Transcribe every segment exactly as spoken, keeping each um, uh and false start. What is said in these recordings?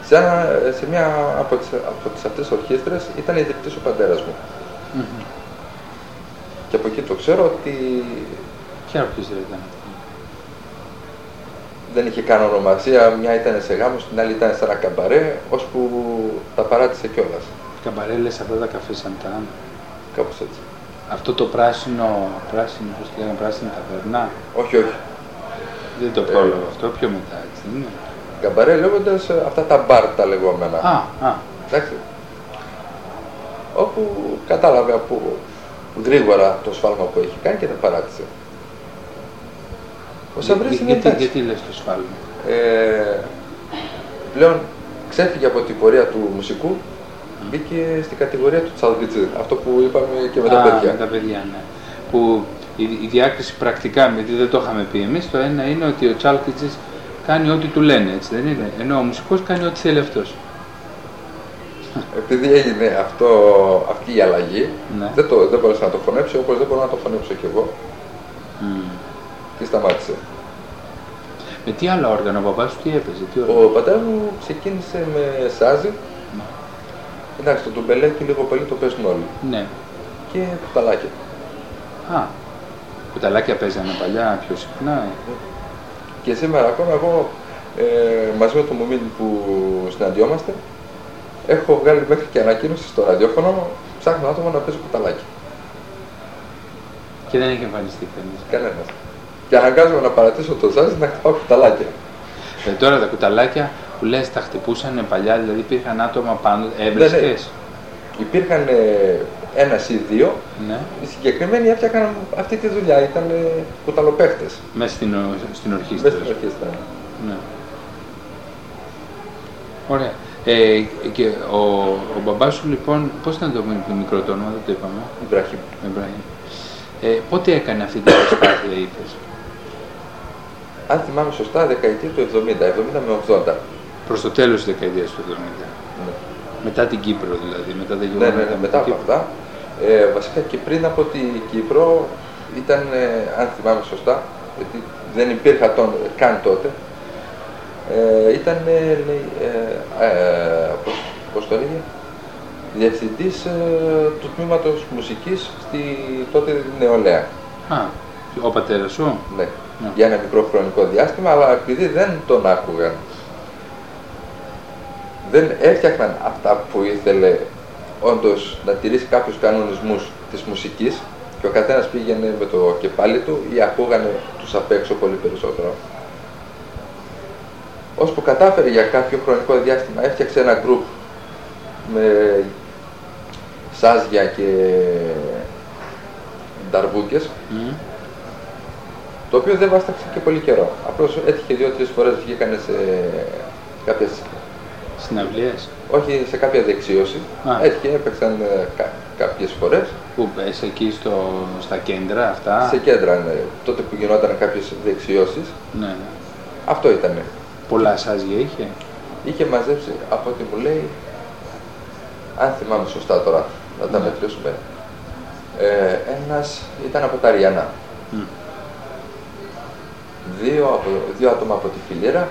Σε, ένα, σε μια από τις, από τις αυτές ορχήστρες ήταν ιδρυτής ο πατέρας μου. Mm-hmm. Και από εκεί το ξέρω ότι... Ποια ορχήστρα ήταν αυτή? Δεν είχε καν ονομασία, μια ήταν σε γάμο, την άλλη ήταν σε ένα καμπαρέ, ώσπου τα παράτησε κιόλας. Καμπαρέ λες αυτά τα καφέ Σαντάν? Κάπως έτσι. Αυτό το πράσινο, πράσινο, πώς λέγανε, πράσινη ταβέρνα? Όχι, όχι. Δεν το πρόλαβα ε, αυτό, πιο μετά, έτσι δεν είναι? Καμπαρέ λέγοντας αυτά τα μπαρ τα λεγόμενα. Α, α. Εντάξει. Όπου κατάλαβε από γρήγορα το σφάλμα που έχει κάνει και τα παράτησε. Ο Σαβρής είναι γιατί, γιατί λες το σφάλμα? Ε, πλέον ξέφυγε από την πορεία του μουσικού, mm. μπήκε στην κατηγορία του τσαλβιτζή, αυτό που είπαμε και με τα Α, παιδιά. με τα παιδιά, ναι. Που η, η διάκριση πρακτικά, γιατί δεν το είχαμε πει εμείς, το ένα είναι ότι ο τσάλκιτζης κάνει ό,τι του λένε, έτσι δεν είναι? Ενώ ο μουσικός κάνει ό,τι θέλει αυτός. Επειδή έγινε αυτό, αυτή η αλλαγή, ναι. δεν, το, δεν μπορούσα να το φωνέψω, όπως δεν μπορώ να το φωνέψω κι εγώ. Mm. Και σταμάτησε. Με τι άλλα όργανα, ο παπάς σου τι έπαιζε? Τι ο πατέρας μου ξεκίνησε με σάζι. Mm. Εντάξει, το τουμπελέκι λίγο πολύ το παίζουν όλοι. Ναι. Και κουταλάκια. Α, κουταλάκια παίζανε παλιά πιο συχνά. Ε. Και σήμερα ακόμα εγώ, ε, μαζί με το Μουμίνι που συναντιόμαστε, έχω βγάλει μέχρι και ανακοίνωση στο ραδιόφωνο, ψάχνω άτομα να παίζουν κουταλάκια. Και δεν έχει εμφανιστεί κανείς? Κανένας. Και αναγκάζομαι να παρατήσω το σάζι να χτυπάω κουταλάκια. Ε, τώρα τα κουταλάκια που λες τα χτυπούσαν παλιά, δηλαδή υπήρχαν άτομα πάνω, έβρισκες? Ναι, ναι. Υπήρχαν ε, ένας ή δύο, ναι. Οι συγκεκριμένοι έφτιαξαν αυτή τη δουλειά, ήταν ε, κουταλοπαίχτες. Μέσα στην, στην ορχήστρα. Μέσα στην ορχήστρα. Ναι. Ωραία. Ε, και ο, ο μπαμπάς σου λοιπόν, πώς ήταν το μικρό το όνομα, δεν το είπαμε? Ιμπραχήμ. Ιμπραχήμ. Ε, πότε έκανε αυτή την προσπάθεια, είπες? Αν θυμάμαι σωστά, δεκαετία του εβδομήντα, εβδομήντα με ογδόντα. Προς το τέλος της δεκαετίας του εβδομήντα. Ναι. Μετά την Κύπρο δηλαδή, μετά τα γεγονότα. Ναι, ναι, ναι, μετά από αυτά. Ε, βασικά και πριν από την Κύπρο ήταν, ε, αν θυμάμαι σωστά, γιατί δεν υπήρχα τον, καν τότε, ε, ήταν, ε, ε, ε, πώς, πώς το έλεγε, διευθυντής ε, του τμήματος μουσικής στη τότε νεολαία. Α, ο πατέρας σου? Ναι, ναι, για ένα μικρό χρονικό διάστημα, αλλά επειδή δεν τον άκουγαν, δεν έφτιαχναν αυτά που ήθελε όντως να τηρήσει κάποιους κανονισμούς της μουσικής και ο καθένας πήγαινε με το κεφάλι του ή ακούγανε τους απ' έξω πολύ περισσότερο. Ώσπου κατάφερε για κάποιο χρονικό διάστημα, έφτιαξε ένα γκρουπ με σάζια και νταρβούκες, mm. το οποίο δεν βάσταξε και πολύ καιρό. Απλώς έτυχε δύο-τρεις φορές, βγήκανε σε κάποιες συναυλίες. Όχι, σε κάποια δεξίωση. Α. Έτυχε, έπαιξαν ε, κα, κάποιες φορές. Πού πες, εκεί στο, στα κέντρα αυτά? Σε κέντρα, ναι. Τότε που γινόταν κάποιες δεξιώσεις. Ναι, ναι. Αυτό ήταν. Πολλά σάζια είχε? Είχε μαζέψει, από ό,τι μου λέει, αν θυμάμαι σωστά τώρα, να τα ναι. μετρήσουμε, ε, ένας ήταν από τα Ριανά. Mm. Δύο, από, δύο άτομα από τη Φιλίρα,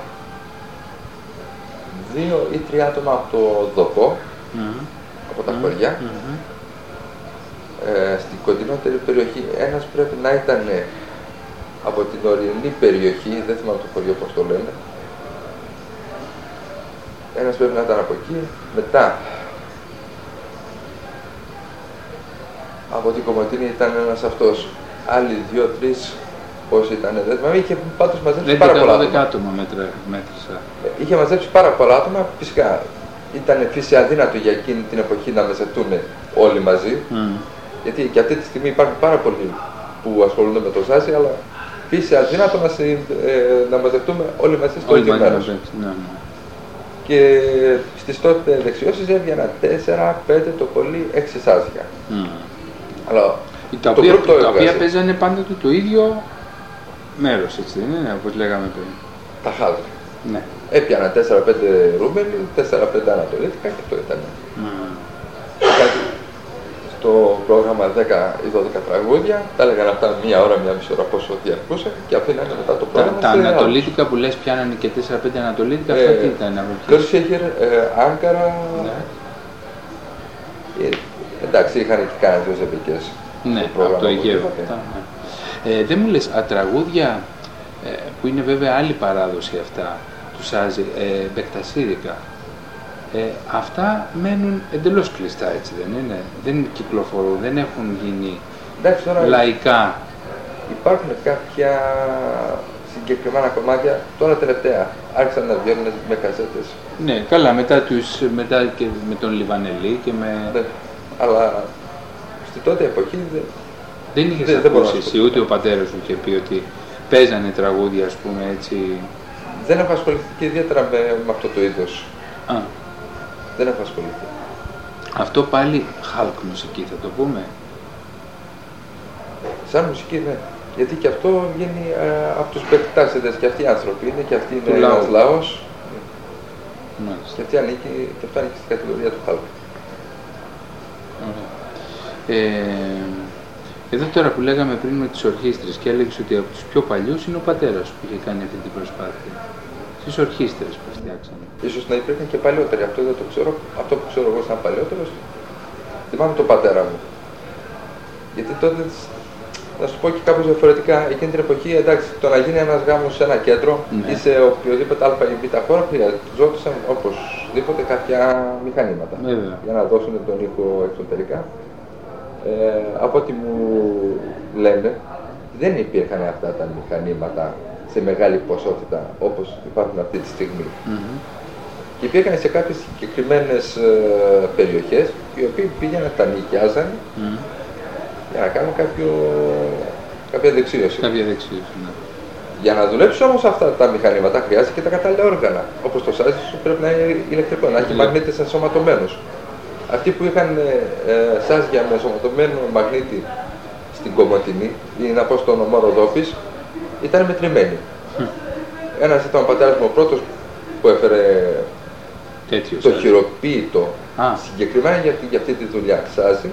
δύο ή τρία άτομα από το Δοκό, mm. από τα mm. χωριά. Mm-hmm. Ε, στην κοντινότερη περιοχή, ένας πρέπει να ήταν από την ορεινή περιοχή, δεν θυμάμαι το χωριό πώς το λένε. Ένας πρέπει να ήταν από εκεί, μετά από την Κομοτίνη ήταν ένας αυτός, άλλοι δύο-τρεις, πώς ήταν, δεν θυμάμαι, είχε πάντως μαζέψει πάρα πολλά άτομα. άτομα μέτρησα. Είχε μαζέψει πάρα πολλά άτομα, φυσικά ήταν φύση αδύνατο για εκείνη την εποχή να μαζευτούν όλοι μαζί, mm. γιατί και αυτή τη στιγμή υπάρχουν πάρα πολλοί που ασχολούνται με το σάζι, αλλά φύση αδύνατο να, συ, ε, να μαζευτούμε όλοι μαζί στο ίδιο μέρος. Ναι, ναι. Και στις τότε δεξιώσεις έβγαιναν τέσσερα, πέντε, το πολύ έξι σάζια. Mm. Αλλά τα το οποία, τα οποία παίζανε πάντα το, το ίδιο μέρος, έτσι δεν είναι, όπως λέγαμε πριν. Τα χάζια. Ναι. Έπιαναν τέσσερα πέντε ρούμπελοι, τέσσερα πέντε ανατολίτικα και αυτό ήταν. Mm. Στο πρόγραμμα δέκα ή δώδεκα τραγούδια, τα έλεγαν αυτά μία ώρα, μία μισή ώρα πόσο διαρκούσε και αφήνανε μετά το πρόγραμμα. Τα, τα ανατολίτικα που λες πιάνανε και τέσσερα πέντε ανατολίτικα, αυτά τι ήταν? Κέρσιχερ, Άγκαρα. Ναι. Ε, εντάξει, είχαν και κάνα δύο ζευγικές. Ναι, από το Αιγαίο. Ε, δεν μου λες, τραγούδια ε, που είναι βέβαια άλλη παράδοση αυτά, του Σάζι, ε, μπεκτασίδικα, ε, αυτά μένουν εντελώς κλειστά, έτσι δεν είναι? Δεν κυκλοφορούν, δεν έχουν γίνει εντάξει, τώρα λαϊκά. Υπάρχουν κάποια συγκεκριμένα κομμάτια, τώρα τελευταία, άρχισαν να βγαίνουν με κασέτες. Ναι, καλά, μετά, τους, μετά και με τον Λιβανελή και με... Ναι, αλλά στη τότε εποχή δεν... Δεν είχες δεν, ακούσει δεν εσύ, ούτε ο πατέρας σου είχε πει ότι παίζανε τραγούδια, ας πούμε, έτσι... Δεν έχω ασχοληθεί και ιδιαίτερα με, με αυτό το είδος. Α. Δεν έχω ασχοληθεί. Αυτό πάλι χαλκ μουσική θα το πούμε? Σαν μουσική, ναι. Γιατί και αυτό βγαίνει α, από τους παικτάσιδες και αυτοί οι άνθρωποι είναι και αυτοί είναι ένας λαός. Μάλιστα. Και, αυτή ανήκει, και αυτό ανήκει στην κατηγορία του χαλκ. Ωραία. Ε, εδώ τώρα που λέγαμε πριν με τις ορχήστρες και έλεγες ότι από τους πιο παλιούς είναι ο πατέρας που είχε κάνει αυτή την προσπάθεια. Στις ορχήστρες που φτιάξανε. Ίσως να υπήρχαν και παλιότεροι, αυτό δεν το ξέρω. Αυτό που ξέρω εγώ σαν παλιότερος, θυμάμαι τον πατέρα μου. Γιατί τότε, να σου πω και κάπως διαφορετικά, εκείνη την εποχή, εντάξει, το να γίνει ένας γάμος σε ένα κέντρο ναι. ή σε οποιοδήποτε α ή β χώρα, χρειαζόντουσαν οπωσδήποτε κάποια μηχανήματα. Βέβαια. Για να δώσουν τον ήχο εξωτερικά. Ε, από ό,τι μου λένε, δεν υπήρχαν αυτά τα μηχανήματα σε μεγάλη ποσότητα όπως υπάρχουν αυτή τη στιγμή. Mm-hmm. Και υπήρχαν σε κάποιες συγκεκριμένες ε, περιοχές οι οποίοι πήγαιναν, τα νοικιάζαν mm-hmm. για να κάνουν κάποιο, κάποια δεξίωση. Κάποια δεξίωση, ναι. Για να δουλέψει όμως αυτά τα μηχανήματα χρειάζεται και τα κατάλληλα όργανα. Όπως το σάζι σου πρέπει να είναι ηλεκτρικό, να έχει mm-hmm. μαγνήτες ενσωματωμένους. Αυτοί που είχαν ε, σάζια με ενσωματωμένο μαγνήτη στην Κομωτινή ή να πω στον ομό Ροδόπης, ήταν μετρημένοι. Mm. Ένας ήταν ο πατέρας μου ο πρώτος που έφερε τέτοιος, το χειροποίητο ah. συγκεκριμένα για, για αυτή τη δουλειά, σάζι.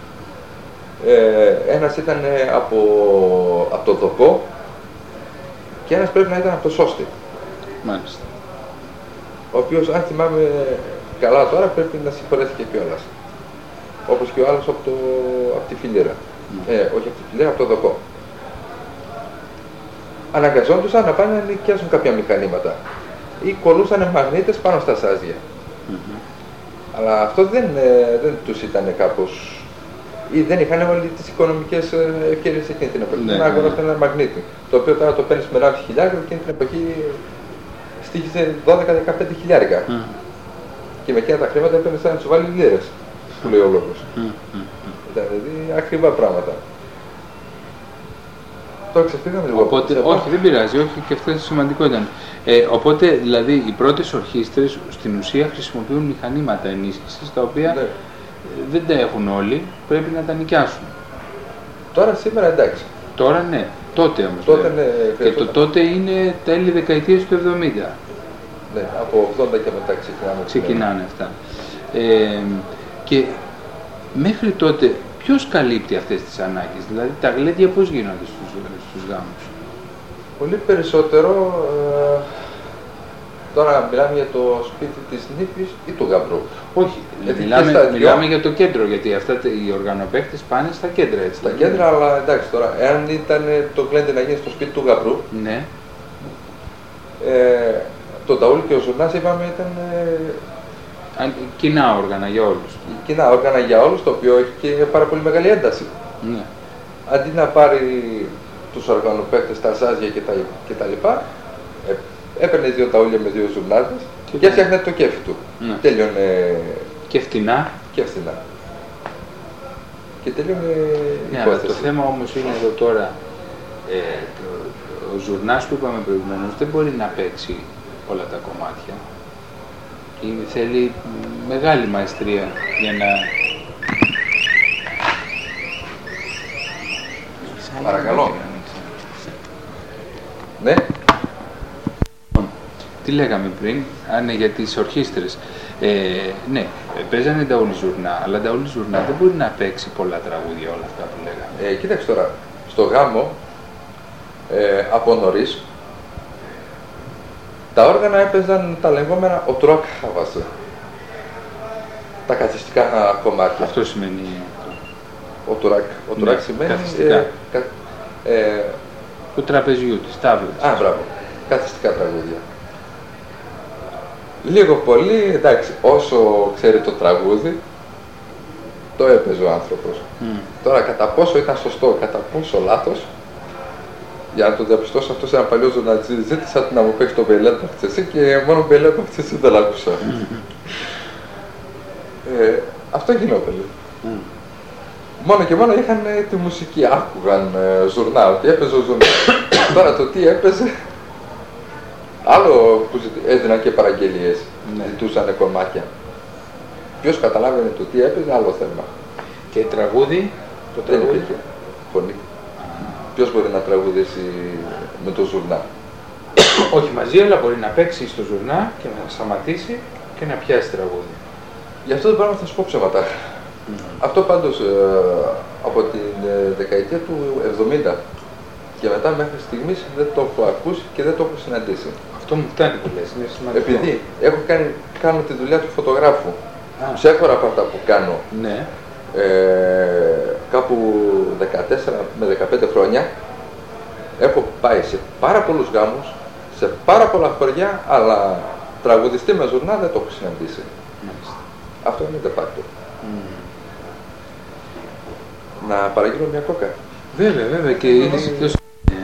Ε, ένας ήταν από, από το Δοκό και ένας πρέπει να ήταν από το Σώστη. Μάλιστα. Ο οποίος, αν θυμάμαι καλά τώρα, πρέπει να συγχωρέθηκε κιόλας. Όπως και ο άλλος από, το, από τη Φιλίρα. Mm. Ε, όχι από τη Φιλίρα, από το Δοκό. Αναγκαζόντουσαν να πάνε να νοικιάσουν κάποια μηχανήματα ή κολλούσαν μαγνήτες πάνω στα σάζια. Mm-hmm. Αλλά αυτό δεν, ε, δεν τους ήταν κάπως... ή δεν είχαν όλοι τις οικονομικές ευκαιρίες εκείνη την εποχή. Ναι, να αγοράσουν ναι. ένα μαγνήτη, το οποίο τώρα το παίρνεις με ενάμιση χιλιάρικα και εκείνη την εποχή στήχησε δώδεκα με δεκαπέντε χιλιάρικα. Mm. Και με εκείνα τα χρήματα έπαιρνες να τους βάλει λίρες, που λέει ο λόγος. Mm. Ήταν δηλαδή ακριβά πράγματα. Τώρα ξεφύγαμε λίγο. Οπότε, όχι, δεν πειράζει, όχι, και αυτό σημαντικό ήταν. Ε, οπότε, δηλαδή, οι πρώτες ορχήστρες στην ουσία χρησιμοποιούν μηχανήματα ενίσχυσης, τα οποία ναι. δεν τα έχουν όλοι, πρέπει να τα νοικιάσουν. Τώρα σήμερα εντάξει. Τώρα ναι, τότε όμως. Τότε, ναι, και το τότε είναι τέλη δεκαετίας του εβδομήντα. Ναι, από ογδόντα και μετά ξεκινάμε. Ξεκινάνε αυτά. Ε, και μέχρι τότε ποιος καλύπτει αυτές τις ανάγκες, δηλαδή τα γλέντια πώς γίνονται στους, στους γάμους? Πολύ περισσότερο, ε, τώρα μιλάμε για το σπίτι της νύφης ή του γαμπρού. Όχι, μιλάμε, μιλάμε για το κέντρο, γιατί αυτά οι οργανοπαίχτες πάνε στα κέντρα, έτσι. Στα κέντρα, αλλά εντάξει τώρα, εάν ήταν το γλέντι να γίνει στο σπίτι του γαμπρού, ναι. ε, το ταούλι και ο ζουρνάς είπαμε ήταν... Ε, κοινά όργανα για όλους. Κοινά όργανα για όλους, το οποίο έχει και πάρα πολύ μεγάλη ένταση. Ναι. Αντί να πάρει τους οργανοπαίχτες, τα σάζια και τα, και τα λοιπά, ε, έπαιρνε δύο ταούλια με δύο ζουρνάδες και, και έφτιαχνε το κέφι του. Ναι. Τέλειωνε... Και φτηνά. Και φτηνά. Και τέλειωνε ναι, αλλά το θέμα όμως είναι εδώ τώρα, ε, το, ο ζουρνάς που είπαμε προηγουμένως δεν μπορεί να παίξει όλα τα κομμάτια. Είναι, θέλει μεγάλη μαεστρία για να... Παρακαλώ. Ναι. τι λέγαμε πριν, α, ναι, για τις ορχήστρες. Ε, ναι, παίζανε Νταούλη Ζουρνά, αλλά Νταούλη Ζουρνά δεν μπορεί να παίξει πολλά τραγούδια, όλα αυτά που λέγαμε. Ε, κοίταξε τώρα, στο γάμο, ε, από νωρίς, τα όργανα έπαιζαν τα λεγόμενα οτρόκ χαβασέ. Τα καθιστικά κομμάτια. Αυτό σημαίνει... Οτουράκ. Οτουράκ ναι, σημαίνει... καθιστικά. Ε, κα, ε, του τραπεζιού, της τάβλας. Α, μπράβο. Καθιστικά τραγούδια. Λίγο πολύ, εντάξει, όσο ξέρει το τραγούδι, το έπαιζε ο άνθρωπος. Mm. Τώρα, κατά πόσο ήταν σωστό, κατά πόσο λάθος, για να το διαπιστώσω αυτό σε ένα παλιό ζωνατζή, ζήτησα να μου παίξει το Μπελέ Μπαχτσεσί και μόνο Μπελέ Μπαχτσεσί δεν άκουσα. Mm. Ε, αυτό γινόταν. Mm. Μόνο και μόνο είχαν ε, τη μουσική, άκουγαν ε, ζουρνά, ότι έπαιζε ο ζουρνά. Τώρα το τι έπαιζε, άλλο που έδιναν και παραγγελίες, ναι. Ζητούσαν κομμάτια. Ποιος καταλάβαινε το τι έπαιζε, άλλο θέμα. Και τραγούδι, το δεν τραγούδι. υπήρχε φωνή. Ποιος μπορεί να τραγουδήσει με το ζουρνά. Όχι μαζί, αλλά μπορεί να παίξει στο ζουρνά και να σταματήσει και να πιάσει τραγούδι. Γι' αυτό το πράγμα θα σου πω ψέματα. Mm. Αυτό πάντως ε, από την ε, δεκαετία του εβδομήντα και μετά μέχρι στιγμής δεν το έχω ακούσει και δεν το έχω συναντήσει. Αυτό μου φτάνει που λες, είναι σημαντικό. Επειδή έχω κάνει, κάνω τη δουλειά του φωτογράφου, ah. Ξέχωρα από αυτά που κάνω, ναι. ε, κάπου δεκατέσσερα με δεκαπέντε χρόνια, έχω πάει σε πάρα πολλούς γάμους, σε πάρα πολλά χωριά, αλλά τραγουδιστή με ζουρνά δεν το έχω συναντήσει. Mm. Αυτό είναι de facto. Mm. Να παραγγείλω μια κόκα. Βέβαια, βέβαια και είναι συνήθως... Ε,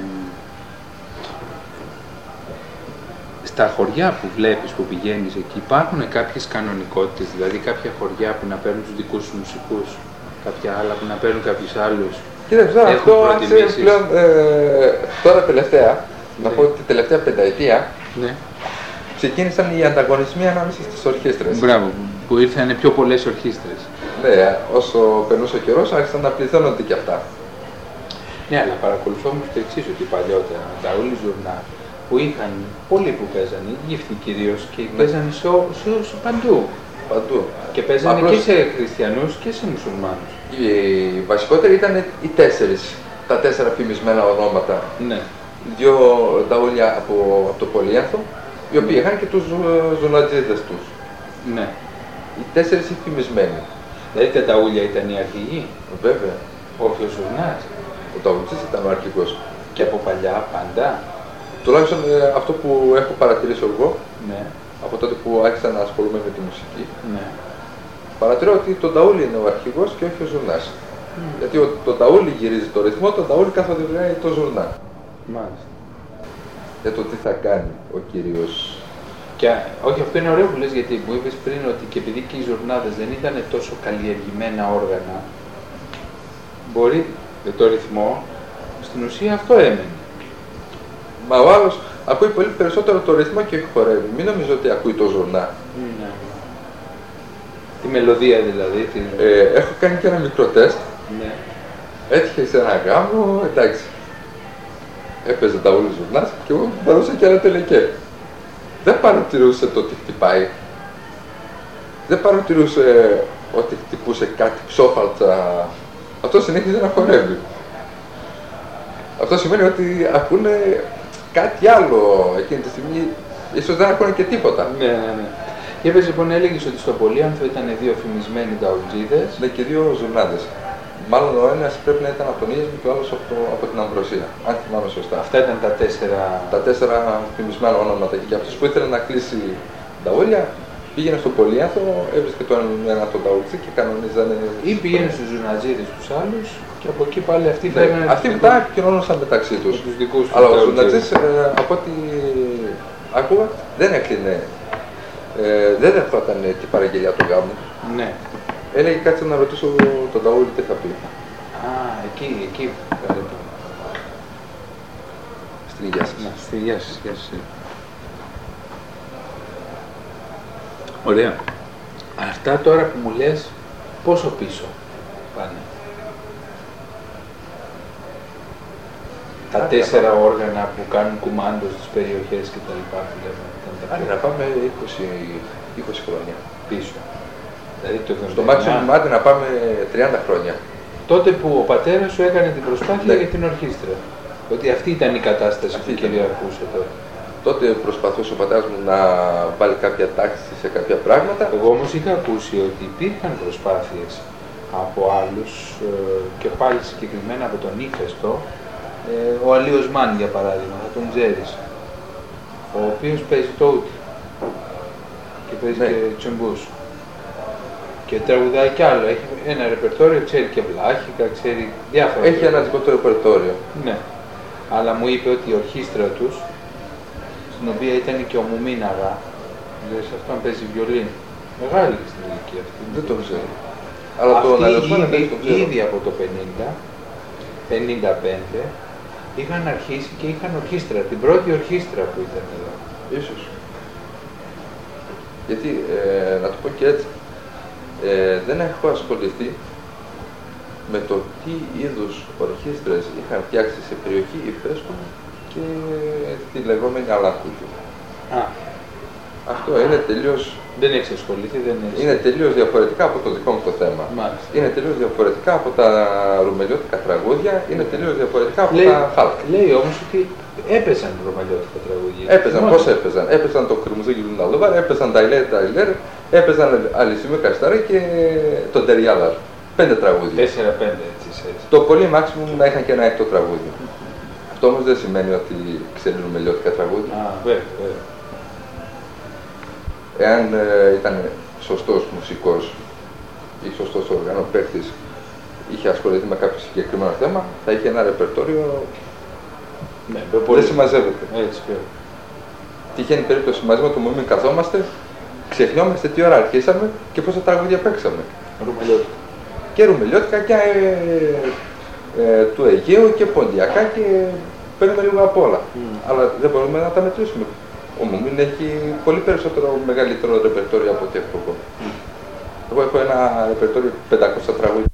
στα χωριά που βλέπεις, που πηγαίνεις εκεί, υπάρχουν κάποιες κανονικότητες, δηλαδή κάποια χωριά που να παίρνουν τους δικούς τους μουσικούς, κάποια άλλα που να παίρνουν κάποιους άλλους. Κοίταξε, αυτό άρχισε πλέον, ε, τώρα τελευταία, ναι. Να πω ότι την τελευταία πενταετία, ναι. Ξεκίνησαν οι ανταγωνισμοί ανάμεσα στις ορχήστρες. Μπράβο, που ήρθαν πιο πολλές ορχήστρες. Ναι, όσο περνούσε ο καιρός άρχισαν να πληθώνονται και αυτά. Ναι, αλλά παρακολουθώ όμως το εξής, ότι παλιότερα τα όλοι ζουρνά που είχαν πολλοί που παίζανε, γύφτοι κυρίως και ναι. Παίζανε σε, σε, σε παντού. Παντού. Και παίζανε Απλώς... και σε χριστιανούς και σε μουσουλμάνους. Οι βασικότεροι ήταν οι τέσσερις, τα τέσσερα φημισμένα ονόματα. Ναι. Δύο νταούλια από, από το Πολύανθο, οι οποίοι είχαν και τους ζουνατζίδες τους. Ναι. Οι τέσσερις οι φημισμένοι. Δηλαδή τα ταούλια ήταν οι αρχηγοί. Βέβαια. Όχι ο ζουρνάς. Ο ταουλτσής ήταν ο αρχηγός. Και από παλιά πάντα. Τουλάχιστον ε, αυτό που έχω παρατηρήσει εγώ, ναι. Από τότε που άρχισα να ασχολούμαι με τη μουσική, ναι. Παρατηρώ ότι το ταούλι είναι ο αρχηγός και όχι ο ζουρνάς. Mm. Γιατί ο, το ταούλι γυρίζει το ρυθμό, το ταούλι καθοδηγάει το ζουρνά. Μάλιστα. Για το τι θα κάνει ο κύριος. Και, όχι, αυτό είναι ωραίο που λες, γιατί μου είπες πριν ότι και επειδή και οι ζουρνάδες δεν ήταν τόσο καλλιεργημένα όργανα, μπορεί με το ρυθμό, στην ουσία αυτό έμενε. Μα ο άλλος ακούει πολύ περισσότερο το ρυθμό και χορεύει. Μην νομίζω ότι ακούει το ζουρνά. Ναι. Τη μελωδία δηλαδή. Τη... Ε, έχω κάνει και ένα μικρό τεστ. Ναι. Έτυχε σε ένα γάμο, εντάξει. Έπαιζε τα όλη ζουρνάς και εγώ παρούσα και ένα τελεκέ. Δεν παρατηρούσε το τι χτυπάει. Δεν παρατηρούσε ότι χτυπούσε κάτι ψόφαλτσα. Αυτό συνέχιζε να χορεύει. Αυτό σημαίνει ότι ακούνε κάτι άλλο εκείνη τη στιγμή, ίσως δεν ακούνε και τίποτα. Ναι, ναι, ναι. Και έπαιζε λοιπόν, έλεγες ότι στο Πολύανθο ήταν δύο φημισμένοι νταουλτζίδες. Ναι, και δύο ζουρνάδες. Μάλλον ο ένας πρέπει να ήταν από τον Ίεσμο και ο άλλος από, από την Αμβροσία, αν θυμάμαι σωστά. Αυτά ήταν τα τέσσερα... Τα τέσσερα φημισμένα ονόματα. Και αυτός που ήθελε να κλείσει νταούλια, πήγαινε στο Πολύανθο, έβρισκε τον ένα τον νταουλτζί και κανονίζανε... Ή πήγαινε στους ζουρνατζίδες τους άλλους και από εκεί πάλι αυτοί ναι, φέρνανε... Αυτοί μετά επικοινωνούσαν μεταξύ τους. Τους δικούς τους. Αλλά ο ζουρνατζής, ε, από ό,τι άκουγα, δεν έκλεινε. Ε, δεν δεχόταν την παραγγελιά του γάμου. Ναι. Έλεγε κάτσε να ρωτήσω τον ταούλι τι θα πει. Α, εκεί, εκεί. Στην υγεία σας. Να, στην υγεία σας, υγεία σας. Ωραία. Αυτά τώρα που μου λες, πόσο πίσω πάνε? τα τέσσερα όργανα που κάνουν κουμάντο στις περιοχές και τα λοιπά που λέμε. Άντε να πάμε είκοσι, είκοσι χρόνια πίσω. Δηλαδή το στο maximum άντε να πάμε τριάντα χρόνια. Τότε που ο πατέρας σου έκανε την προσπάθεια ναι. για την ορχήστρα. Ότι αυτή ήταν η κατάσταση αυτή που κυριαρχούσε τότε. Τότε προσπαθούσε ο πατέρας μου να βάλει κάποια τάξη σε κάποια πράγματα. Εγώ όμως είχα ακούσει ότι υπήρχαν προσπάθειες από άλλους ε, και πάλι συγκεκριμένα από τον Ήφαιστο, ε, ο Αλίος Μάν για παράδειγμα, θα τον ξέρεις, ο οποίος παίζει το ούτι και παίζει ναι. και τσιμπούς και τραγουδάει κι άλλο, έχει ένα ρεπερτόριο, ξέρει και βλάχικα, ξέρει διάφορα. Έχει ένα δικό του ρεπερτόριο. Ναι, αλλά μου είπε ότι η ορχήστρα τους, στην οποία ήταν και ο Μουμίναγα, δηλαδή σε αυτόν παίζει βιολίνο, μεγάλη στην ηλικία αυτή. Δεν το ξέρω. Αλλά αυτοί το ήδη, ήδη από το πενήντα, πενήντα πέντε είχαν αρχίσει και είχαν ορχήστρα, την πρώτη ορχήστρα που ήταν εδώ. Ίσως. Γιατί, ε, να το πω και έτσι, ε, δεν έχω ασχοληθεί με το τι είδους ορχήστρες είχαν φτιάξει σε περιοχή Υφέστου και τη λεγόμενη Αλάκουτου. Α. Αυτό είναι τελείως... Δεν έχεις ασχοληθεί, δεν έχεις... Είναι τελείως διαφορετικά από το δικό μου το θέμα. Μάλιστα. Είναι τελείως διαφορετικά από τα ρουμελιώτικα τραγούδια, είναι τελείως διαφορετικά από λέει, τα χάλκα. Λέει όμως ότι έπαιζαν ρουμελιώτικα τραγούδια. Έπαιζαν, πώς έπαιζαν. Έπαιζαν το Κρυμουζίκι του Ναλόβαρ, έπαιζαν τα Ηλέρ, τα Ηλέρ, έπαιζαν Αλυσίμιο Καστάρι και τον Τεριάλαρ. Πέντε τραγούδια. Τέσσερα πέντε έτσι, έτσι. Το πολύ maximum να είχαν και ένα έκτο τραγούδι. Αυτό όμως δεν σημαίνει ότι ξέρουν ρουμελιώτικα τραγούδια. Α, βέβαια, βέβαια. Εάν ε, ήταν σωστός μουσικός ή σωστός οργανοπαίκτης, είχε ασχοληθεί με κάποιο συγκεκριμένο θέμα, θα είχε ένα ρεπερτόριο. Ναι, δεν συμμαζεύεται. Έτσι, βέβαια. Τυχαίνει περίπτωση μαζί με το Μουμίν καθόμαστε, ξεχνιόμαστε τι ώρα αρχίσαμε και πόσα τραγούδια παίξαμε. Ρουμελιώτικα. Και ρουμελιώτικα και ε, ε, του Αιγαίου και ποντιακά και παίρνουμε λίγο απ' όλα. Mm. Αλλά δεν μπορούμε να τα μετρήσουμε. Ο Μουμίν έχει πολύ περισσότερο μεγαλύτερο ρεπερτόριο από ό,τι έχω εγώ. Mm. Εγώ έχω ένα ρεπερτόριο πεντακόσια τραγούδια.